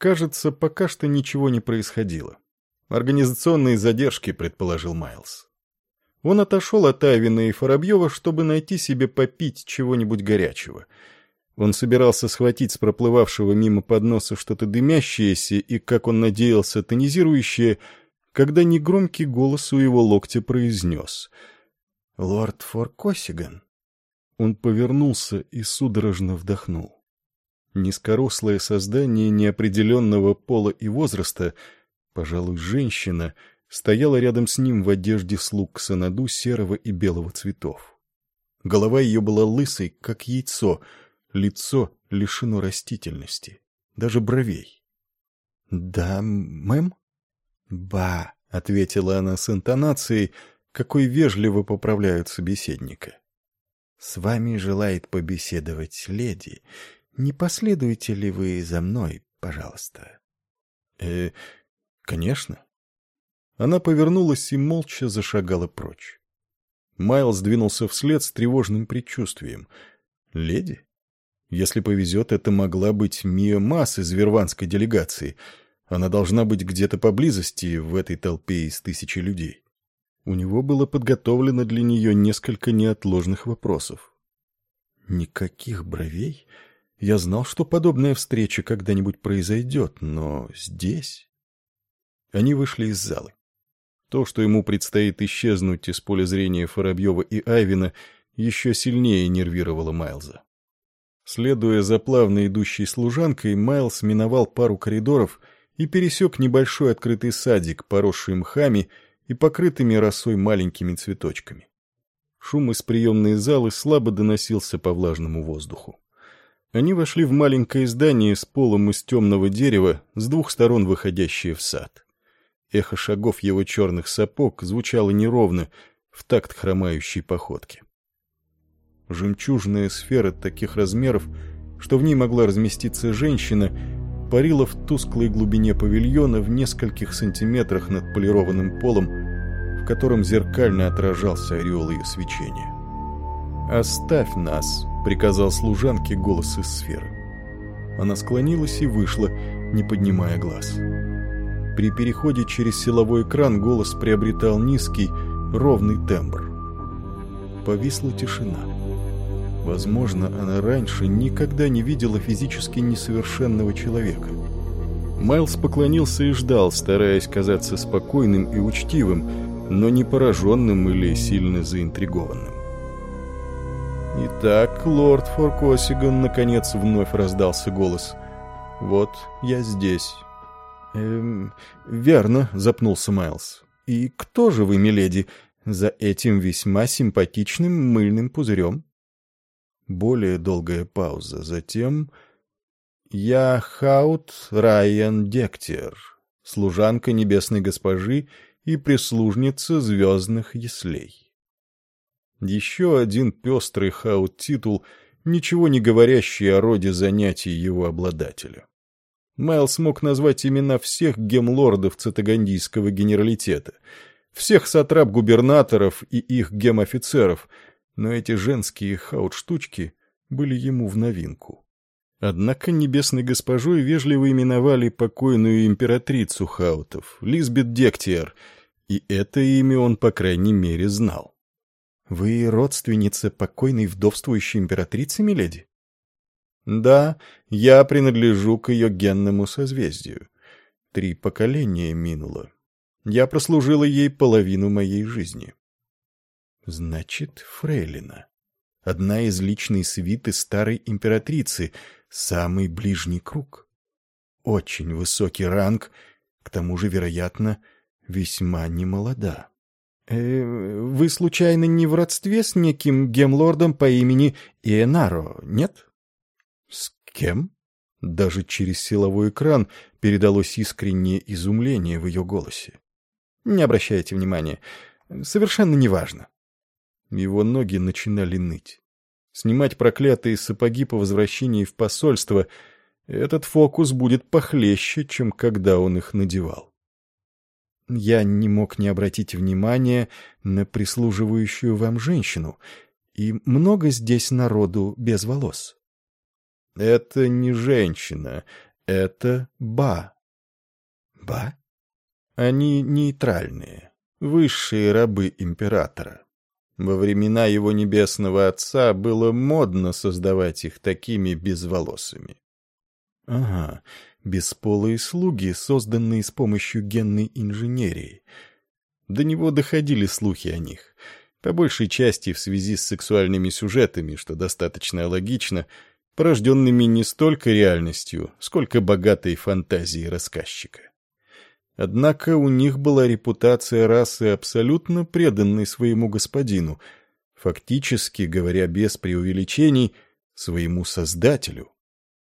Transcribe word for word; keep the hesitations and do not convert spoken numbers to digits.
Кажется, пока что ничего не происходило. Организационные задержки, предположил Майлз. Он отошел от Айвина и Воробьева, чтобы найти себе попить чего-нибудь горячего. Он собирался схватить с проплывавшего мимо подноса что-то дымящееся и, как он надеялся, тонизирующее, когда негромкий голос у его локтя произнес: «Лорд Форкосиган». Он повернулся и судорожно вдохнул. Низкорослое создание неопределенного пола и возраста, пожалуй, женщина, стояла рядом с ним в одежде слуг Ксанаду серого и белого цветов. Голова ее была лысой, как яйцо, лицо лишено растительности, даже бровей. «Да, мэм?» «Ба», — ответила она с интонацией, какой вежливо поправляют собеседника. «С вами желает побеседовать леди. Не последуете ли вы за мной, пожалуйста?» «Э, конечно». Она повернулась и молча зашагала прочь. Майлз двинулся вслед с тревожным предчувствием. «Леди? Если повезет, это могла быть Мия Масс из верванской делегации. Она должна быть где-то поблизости в этой толпе из тысячи людей». У него было подготовлено для нее несколько неотложных вопросов. «Никаких бровей? Я знал, что подобная встреча когда-нибудь произойдет, но здесь...» Они вышли из залы. То, что ему предстоит исчезнуть из поля зрения Воробьева и Айвина, еще сильнее нервировало Майлза. Следуя за плавно идущей служанкой, Майлз миновал пару коридоров и пересек небольшой открытый садик, поросший мхами и покрытыми росой маленькими цветочками. Шум из приемной залы слабо доносился по влажному воздуху. Они вошли в маленькое здание с полом из темного дерева, с двух сторон выходящее в сад. Эхо шагов его черных сапог звучало неровно, в такт хромающей походки. Жемчужная сфера таких размеров, что в ней могла разместиться женщина, парила в тусклой глубине павильона в нескольких сантиметрах над полированным полом, в котором зеркально отражался ореол ее свечения. «Оставь нас», — приказал служанке голос из сферы. Она склонилась и вышла, не поднимая глаз. При переходе через силовой экран голос приобретал низкий, ровный тембр. Повисла тишина. Возможно, она раньше никогда не видела физически несовершенного человека. Майлз поклонился и ждал, стараясь казаться спокойным и учтивым, но не пораженным или сильно заинтригованным. «Итак, лорд Форкосиган», — наконец вновь раздался голос. «Вот я здесь». «Эм, верно», — запнулся Майлз. «И кто же вы, миледи, за этим весьма симпатичным мыльным пузырем?» Более долгая пауза. Затем... «Я Хаут Райан Дектер, служанка небесной госпожи и прислужница звездных яслей». Еще один пестрый Хаут-титул, ничего не говорящий о роде занятий его обладателя. Майлз мог назвать имена всех гемлордов цитагандийского генералитета, всех сатрап-губернаторов и их гем-офицеров, но эти женские хаут-штучки были ему в новинку. Однако небесной госпожой вежливо именовали покойную императрицу хаутов, Лизбет Дектиер, и это имя он, по крайней мере, знал. «Вы родственница покойной вдовствующей императрицы, миледи?» «Да, я принадлежу к ее генному созвездию. Три поколения минуло. Я прослужила ей половину моей жизни». «Значит, фрейлина. Одна из личной свиты старой императрицы, самый ближний круг. Очень высокий ранг, к тому же, вероятно, весьма немолода». Э, «Вы, случайно, не в родстве с неким гемлордом по имени Иенаро, нет?» «С кем?» Даже через силовой экран передалось искреннее изумление в ее голосе. «Не обращайте внимания. Совершенно неважно». Его ноги начинали ныть. Снимать проклятые сапоги по возвращении в посольство — этот фокус будет похлеще, чем когда он их надевал. «Я не мог не обратить внимания на прислуживающую вам женщину, и много здесь народу без волос». «Это не женщина, Это Ба. Ба? Они нейтральные, высшие рабы императора. Во времена его небесного отца было модно создавать их такими безволосыми. Ага, бесполые слуги, созданные с помощью генной инженерии. До него доходили слухи о них, по большей части в связи с сексуальными сюжетами, что достаточно логично, порожденными не столько реальностью, сколько богатой фантазией рассказчика. Однако у них была репутация расы, абсолютно преданной своему господину, фактически, говоря без преувеличений, своему создателю.